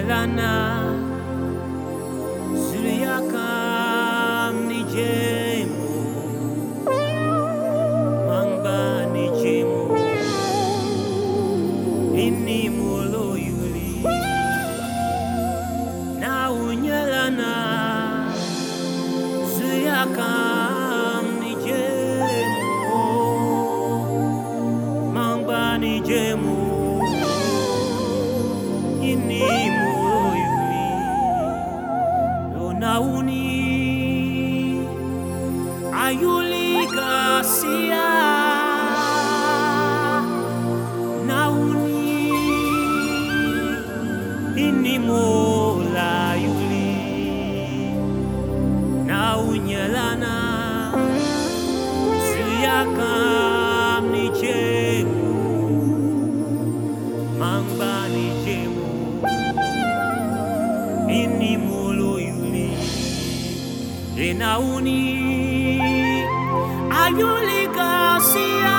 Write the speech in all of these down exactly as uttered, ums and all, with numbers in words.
Naunyelana Zuriakam Nijemu Mangba Nijemu Inni Molo Yuli Naunyelana Zuriakam Nijemu Mangba Nijemu Inni Molo Yuli Lonauni Ayuli Garcia Nauni Inni Mola Yuli Naunyelana Zuriakam Nijemu Mangba Nijemu Inni Molo Yuli Renauni Ayuli Garcia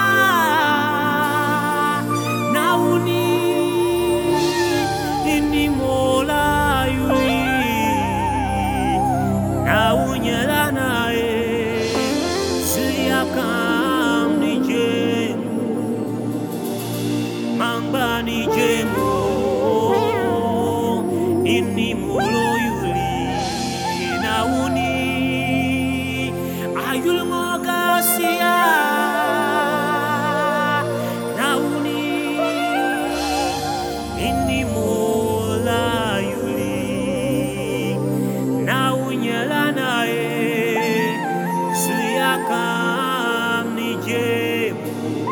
Nauni Inni Mola Yuli Naunyelana Zuriakam Nijemu Mangba Nijemu Inni Molo Yuli Nauni Ayul Garcia Nauni Inni Mola Yuli Naunyelana Zuriakam Nijemu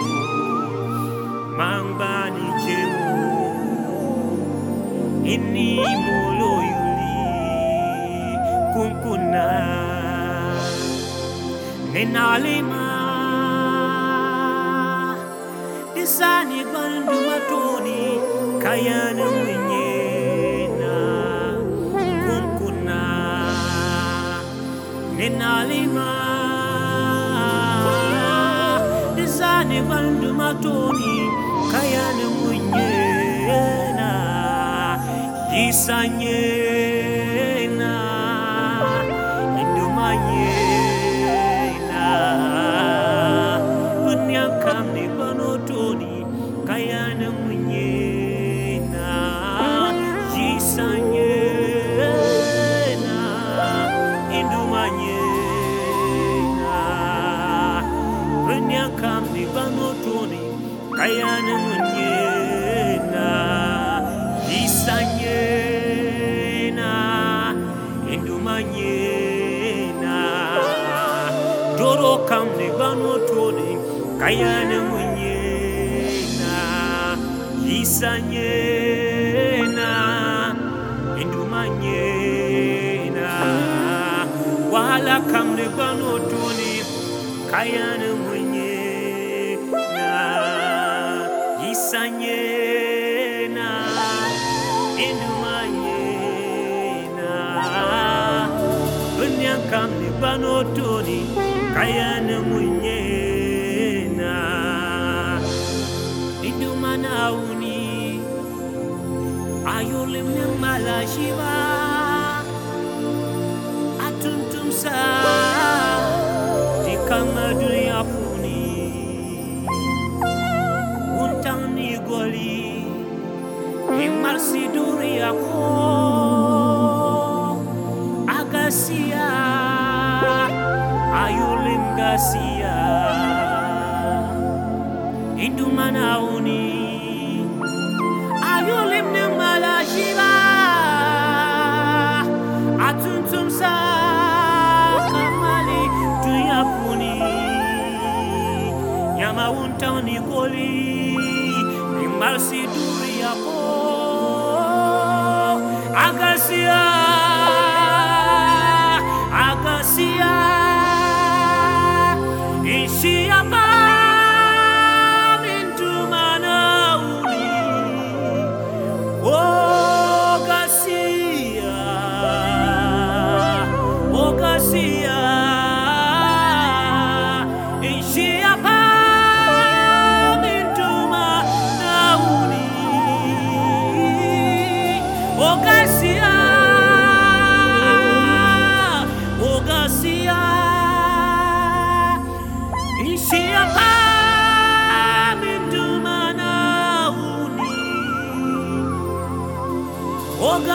Mangba Nijemu Inni Molo Yuli Kunkuna Nenalima Isani Bandu Matoni Kayana Mwenyena Kunkuna Nenalima Isani Bandu Matoni Kayana Mwenyena Isanyena Indumanyena Bunyakam ni banotoni Kayana Mwenyena Isanyena Indumanyena Bunyakam ni banotoni Kayana Mwenyena Isanyena Indumanyena Doro kam ne banotoni Kayana Mwenyena Isanyena Indumanyena Wala kam ne banotoni Kayana Mwenyena Isanyena Indumanyena Bunyakam ni banotoni Kayana Mwenyena Indumanauni Ayolim Nyamala Shiva Atuntum sa Dikamadu Yapuni Untang ni Goli Imarsi Duri Ako Agasia Ayulim Garcia Indumanauni Ayulim Nyamala Shiva Atuntum sa Kamali Tuyapuni Yama Untani Goli Imarsi Duri Ako Agasia Agasia Ishiapa Mintumanauli Ogasia Ogasia Ishiapa Mintumanauli Ogasia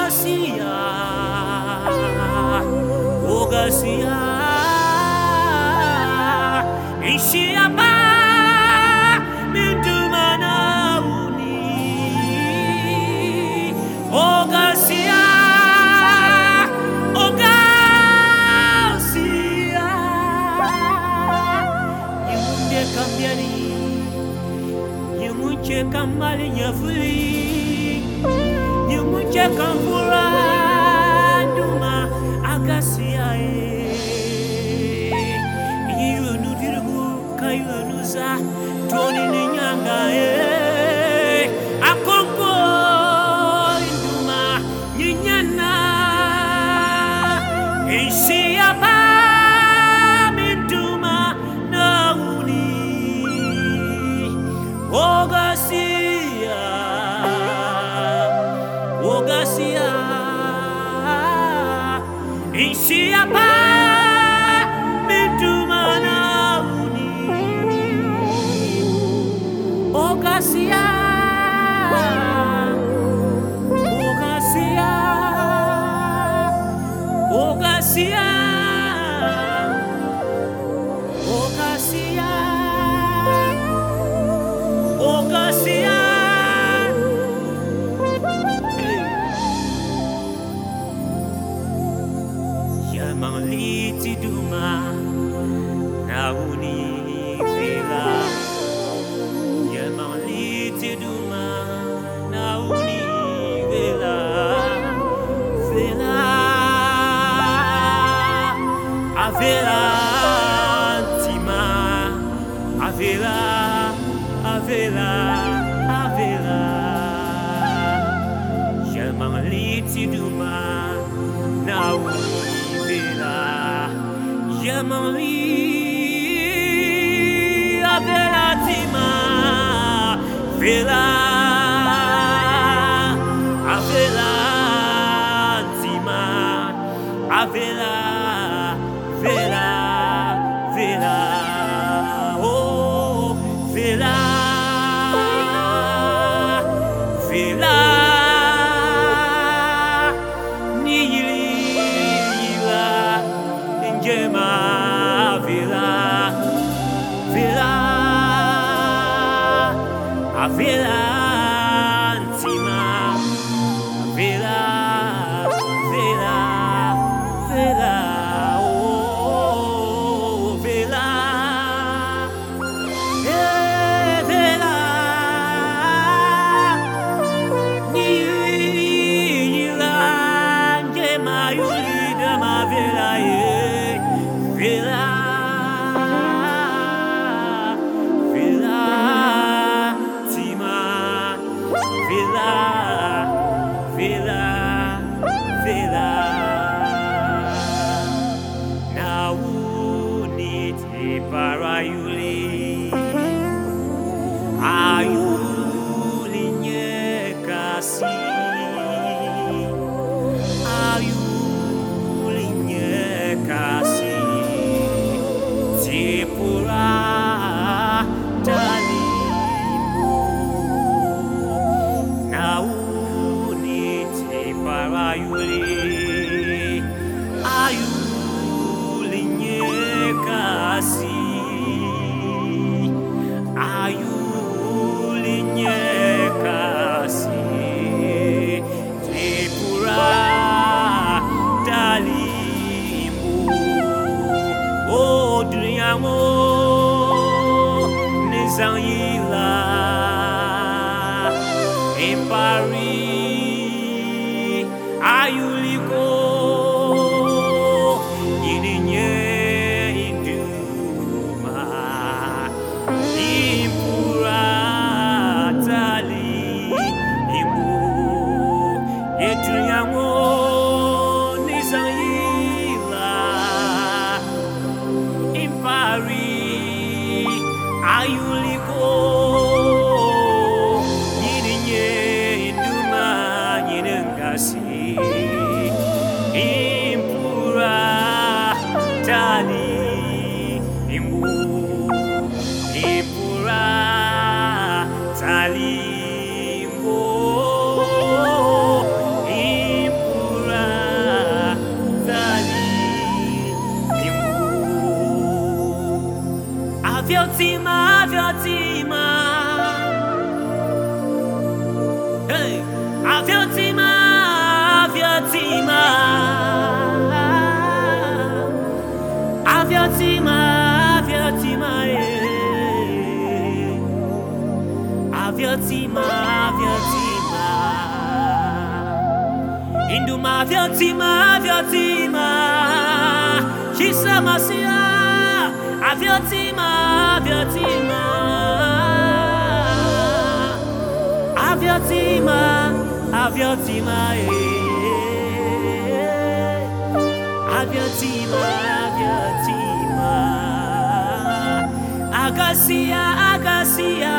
Ogasia, Ogasia, Ishiapa, Mintumana Uni, Ogasia, Ogasia, Yumunde Kambiani, Yumunche Kamali Nyafuli. Mucha kamfura duma agasia e yiyo nudirgu kayo nuza toni nyanga e akonko duma nyinyana enshia ba mintuma nauni ogasia Ogasia, Ishiapa, Mintumana Uni, Ogasia, Ogasia, Ogasia, Ogasia, Ogasia. Mangliti duma nauni vela ya mangliti duma nauni vela vela avela tima avela avela avela ya mangliti duma nauni Yamali Avela Tima Vela Avela Tima Avela Vela Vela Oh Vela Vela Gema Vila Vila Avila Antima Vila Vila Vila Oh Vila Eh Vila Nila Gema Yuli Dama Vila Vila, Vila, Tima, Vila, Vila, Vila. Now need parayuli, ayuli nyekasi, ayuli nyekasi. Pura dalimu nauni te parayuli ayuli nyekasi ayuli nyekasi te pura dalimu oh duniamu Zangila in Paris, Ayuliko, Yininye Induma, Impura Tali, Imu, Yetuyango, Nizangila in Paris, Ayuliko. Impura tali imbu impura tali imbu impura Viotima, Viotima. Induma Viotima, Viotima. Shisa Masia, Aviotima, Viotima. Aviotima, Aviotima, eh. Aviotima, Aviotima. Agasia, Agasia.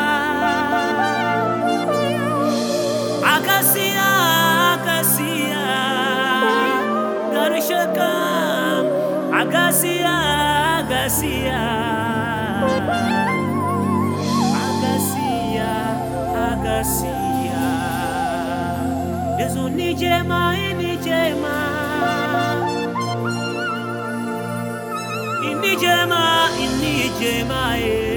Agasia, Agasia. Garishakam, Agasia, Agasia. Agasia, Agasia. Yesu nijema, inijema. Inijema, inijema, eh.